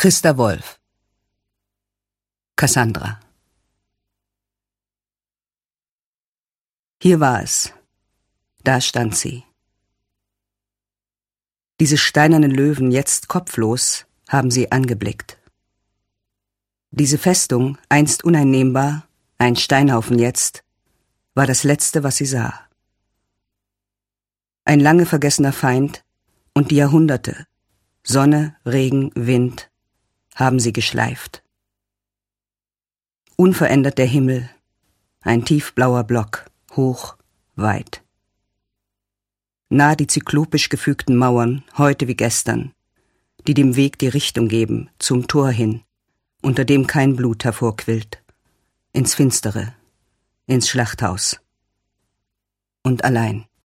Christa Wolf. Cassandra. Hier war es. Da stand sie. Diese steinernen Löwen, jetzt kopflos, haben sie angeblickt. Diese Festung, einst uneinnehmbar, ein Steinhaufen jetzt, war das Letzte, was sie sah. Ein lange vergessener Feind und die Jahrhunderte, Sonne, Regen, Wind, haben sie geschleift. Unverändert der Himmel, ein tiefblauer Block, hoch, weit. Nah die zyklopisch gefügten Mauern, heute wie gestern, die dem Weg die Richtung geben, zum Tor hin, unter dem kein Blut hervorquillt, ins Finstere, ins Schlachthaus. Und allein.